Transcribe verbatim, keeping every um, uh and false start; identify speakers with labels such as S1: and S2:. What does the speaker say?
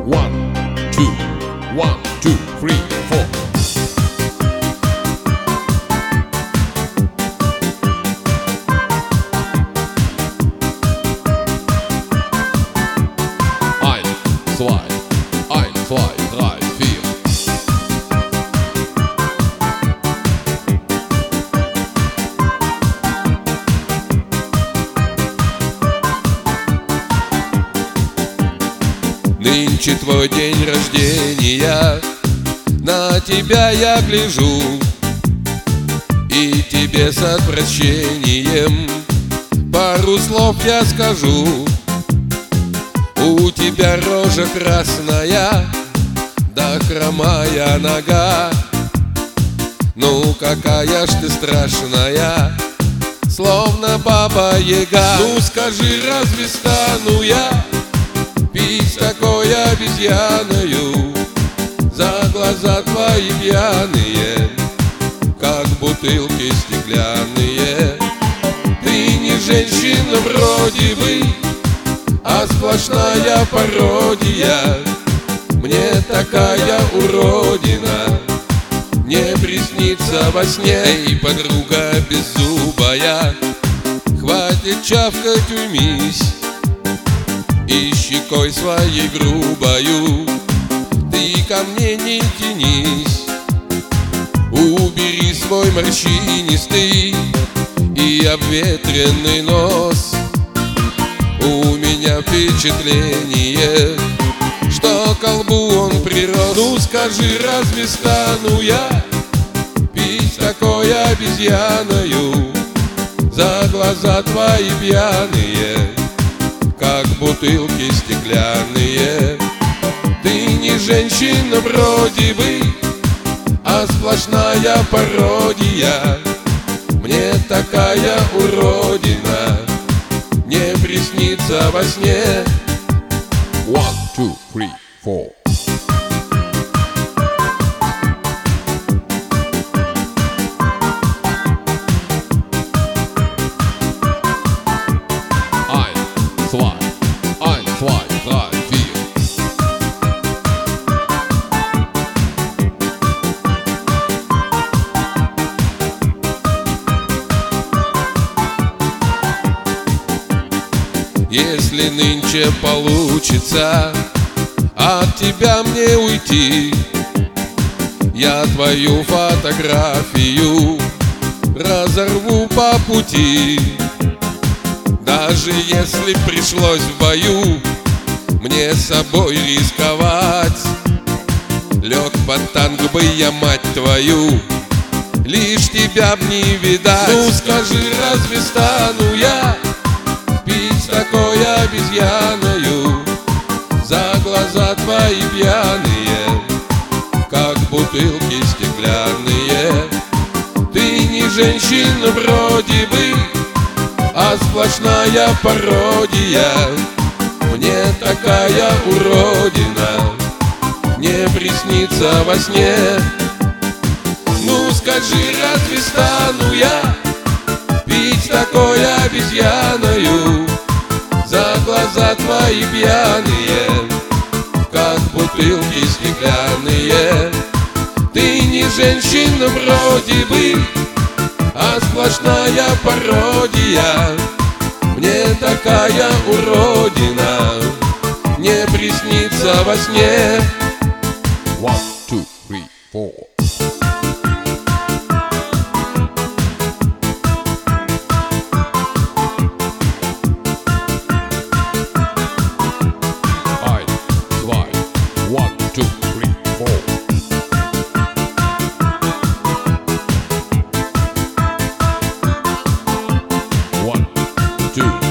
S1: One, two, one, two, three, four. Eins, zwei, eins, zwei, drei, vier. Нынче твой день рождения, на тебя я гляжу, и тебе с отвращением пару слов я скажу. У тебя рожа красная, да хромая нога. Ну какая ж ты страшная, словно баба-яга. Ну скажи, разве стану я пить такой обезьяною за глаза твои пьяные, как бутылки стеклянные? Ты не женщина вроде бы, а сплошная пародия. Мне такая уродина не приснится во сне. Эй, подруга беззубая, хватит чавкать, уймись, и щекой своей грубою ты ко мне не тянись. Убери свой морщинистый и обветренный нос. У меня впечатление, что к колбу он прирос. Ну скажи, разве стану я пить такой обезьяною за глаза твои пьяные, как бутылки стеклянные? Ты не женщина вроде бы, а сплошная пародия. Мне такая уродина не приснится во сне. One, two, three, four. Eins, zwei, eins, zwei, drei, vier.
S2: Если нынче получится от тебя мне уйти, я твою фотографию разорву по пути. Даже если пришлось в бою мне собой рисковать, лег под танк бы я, мать твою, лишь тебя б не видать. Ну скажи, разве стану я пить такой обезьяною за глаза твои пьяные, как бутылки стеклянные? Ты не женщина вроде бы, а сплошная пародия. Мне такая уродина не приснится во сне. Ну скажи, разве стану я пить такой обезьяною за глаза твои пьяные, как бутылки стеклянные? Ты не женщина вроде бы, а сплошная пародия. Мне такая уродина не приснится во сне.
S1: One, two, three, four. One, two, three, four. One, two.